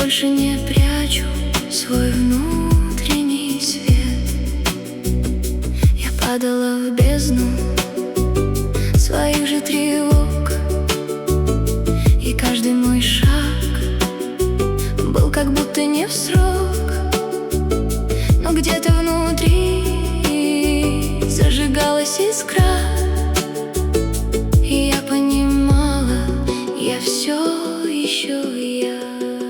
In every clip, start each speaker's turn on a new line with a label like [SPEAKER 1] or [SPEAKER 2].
[SPEAKER 1] больше не прячу свой внутренний свет. Я падала в бездну своих же тревог, и каждый мой шаг был как будто не в срок. Но где-то внутри зажигалась искра, и я понимала, я все еще я.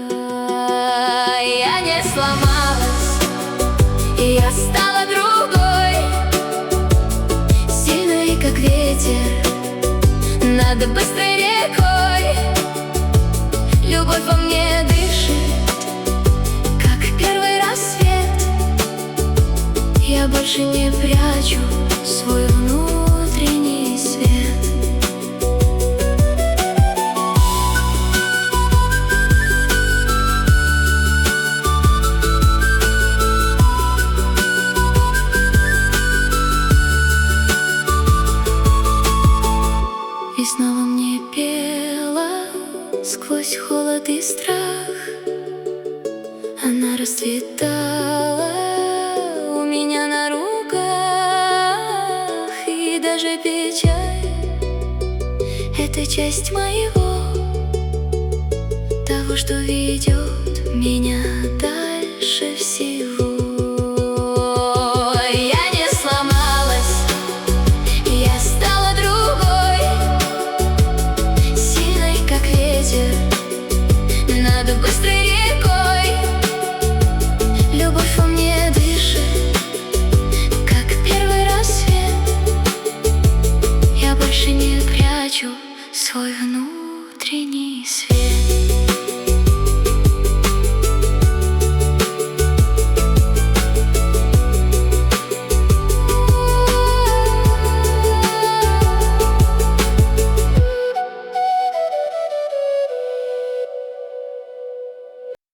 [SPEAKER 1] Я не сломалась, и я стала другой, сильной, как ветер над быстрой рекой. Любовь во мне дышит, как первый рассвет. Я больше не прячу свой внутренний свет. И снова мне пела сквозь холод и страх. Она расцветала у меня на руках. И даже печаль — это часть моего, того, что ведет меня дальше всего.